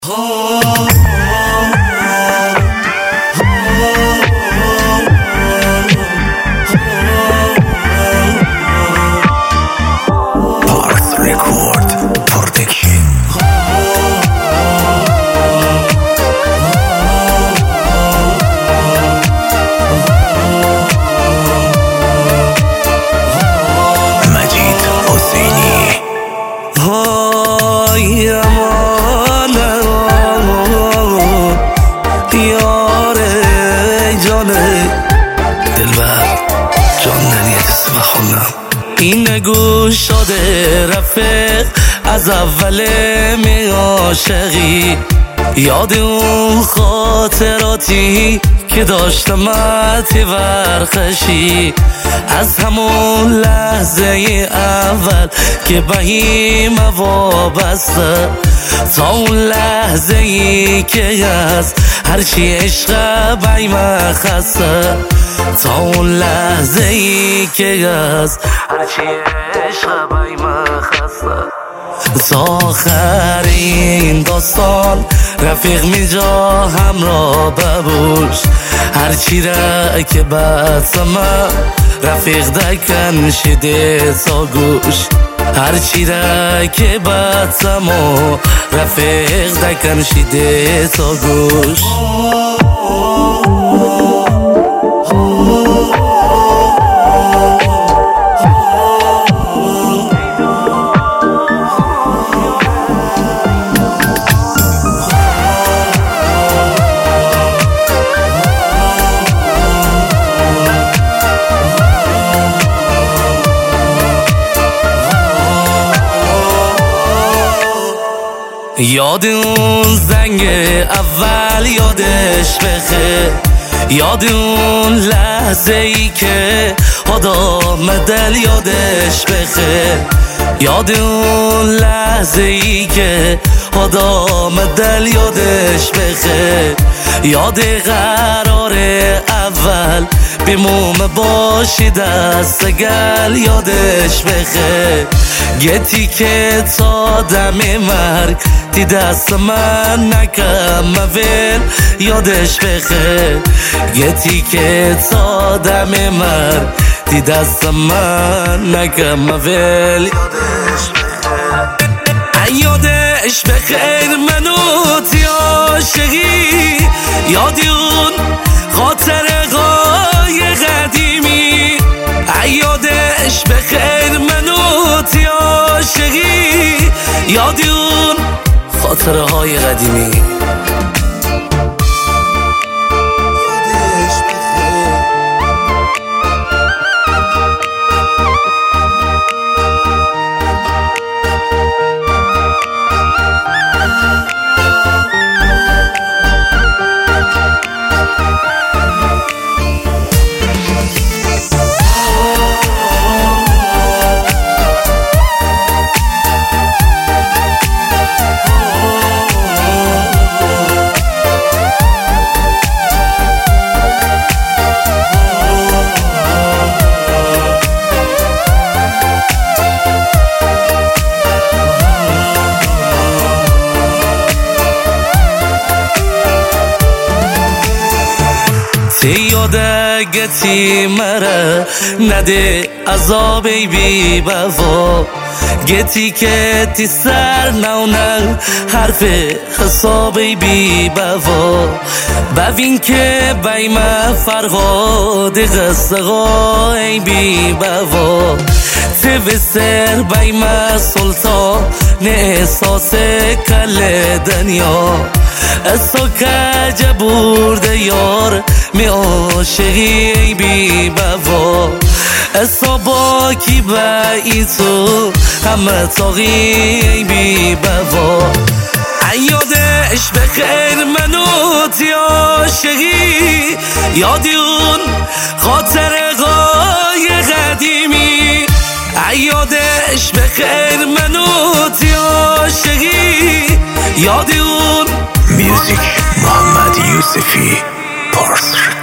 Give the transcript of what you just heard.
Parth Record Protection. Majid Hosseini. این گوش شده رفیق از اول می عاشقی، یاد اون خاطراتی که داشتم تی ورخشی، از همون لحظه اول که بهیم وابسته تا اون لحظه ای که از هرچی عشق بیم خسته، تا اون لحظه ای که از هرچی عشق بیم خسته، تا آخر این داستان رفیق میجا همراه ببوش، هرچی را که بسمه رفیق دکن شده تا گوش، هرچی را که بسمه رفیق دکن شده تا گوش. یاد اون زنگ اول یادش بخیر، یاد اون لحظه ای که آدم دل یادش بخیر، یاد اون لحظه ای که آدم دل یادش بخیر، یاد قرار اول بیموم باشی دست گل یادش بخیر، گتی که تا دم مرگ دی دست من نکم مویل یادش بخیر، گتی که تا دم مرگ دی دست من نکم مویل یادش بخیر، یادش بخیر منو تی عاشقی، یادی اون خاطر قای قدیمی، یادش بخیر منو تی عاشقی، یادی اون خاطره های قدیمی. یاده گتی مرا نده عذابی بی بفا، گتی که تی سر نونه حرف حسابی بی بفا، ببین که بیم فرقاد قصه غای بی بفا، تی بسر بیم سلطان احساس کل دنیا، اسا کج برده یار می عاشقی بی بوا، اسا با کی بایی تو همه تاقی بی بوا، یادش بخیر منو تی عاشقی، یادی اون خاطر قای قدیمی، یادش بخیر منو تی عاشقی، یادی اون Music Muhammad Yusufi Parth